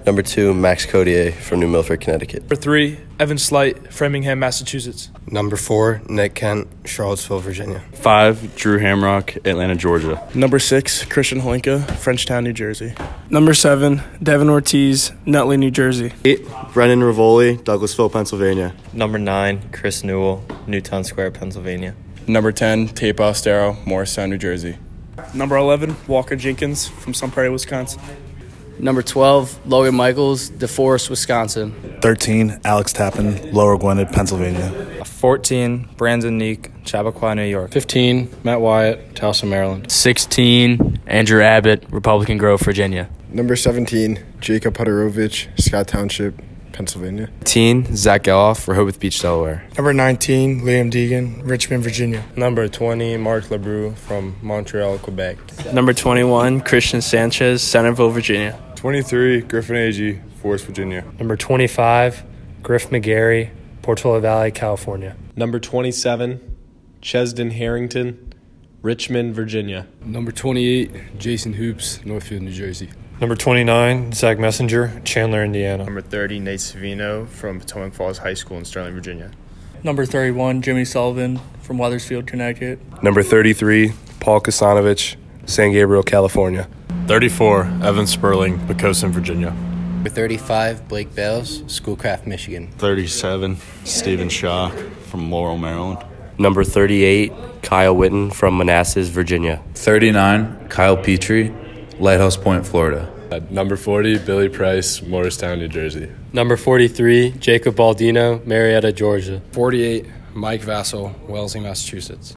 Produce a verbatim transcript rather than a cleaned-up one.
Number two, Max Codier from New Milford, Connecticut. Number three, Evan Slight, Framingham, Massachusetts. Number four, Nick Kent, Charlottesville, Virginia. Five, Drew Hamrock, Atlanta, Georgia. Number six, Christian Holinka, Frenchtown, New Jersey. Number seven, Devin Ortiz, Nutley, New Jersey. Eight, Brennan Rivoli, Douglasville, Pennsylvania. Number nine, Chris Newell, Newtown Square, Pennsylvania. Number ten, Tate Bostero, Morristown, New Jersey. Number eleven, Walker Jenkins from Sun Prairie, Wisconsin. Number twelve, Logan Michaels, DeForest, Wisconsin. thirteen, Alex Tappan, Lower Gwinnett, Pennsylvania. fourteen, Brandon Neek, Chappaqua, New York. fifteen, Matt Wyatt, Towson, Maryland. sixteen, Andrew Abbott, Republican Grove, Virginia. Number seventeen, Jacob Huderovich, Scott Township, Pennsylvania. eighteen, Zach Geloff, Rehoboth Beach, Delaware. Number nineteen, Liam Deegan, Richmond, Virginia. Number twenty, Mark LeBrew from Montreal, Quebec. Number twenty-one, Christian Sanchez, Centerville, Virginia. twenty-three, Griffin Agee, Forest, Virginia. Number twenty-five, Griff McGarry, Portola Valley, California. Number twenty-seven, Chesden Harrington, Richmond, Virginia. Number twenty-eight, Jason Hoops, Northfield, New Jersey. Number twenty-nine, Zach Messenger, Chandler, Indiana. Number thirty, Nate Savino from Potomac Falls High School in Sterling, Virginia. Number thirty-one, Jimmy Sullivan from Weathersfield, Connecticut. Number thirty-three, Paul Kasanovich, San Gabriel, California. thirty-four, Evan Sperling, Pocosin, Virginia. Number thirty-five, Blake Bales, Schoolcraft, Michigan. thirty-seven, Stephen Schock from Laurel, Maryland. Number thirty-eight, Kyle Witten from Manassas, Virginia. thirty-nine, Kyle Petrie, Lighthouse Point, Florida. Uh, number forty, Billy Price, Morristown, New Jersey. Number forty-three, Jacob Baldino, Marietta, Georgia. forty-eight, Mike Vassell, Wellesley, Massachusetts.